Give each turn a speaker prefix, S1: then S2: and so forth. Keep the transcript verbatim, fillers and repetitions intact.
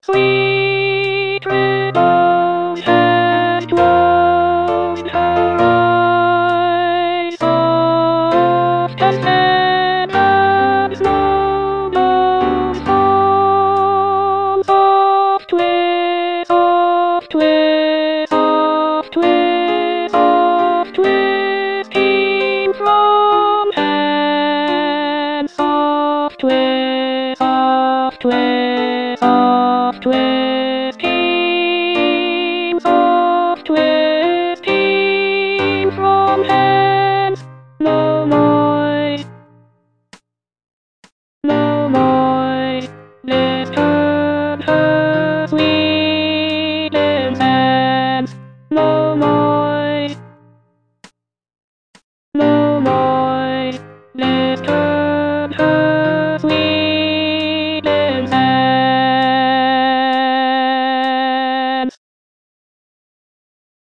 S1: Sweet ribbons had woven her eyes, soft as Lebanon's low blooms fall. Soft twist, soft twist, soft twist, soft twist came from hand. Soft twist, soft twist.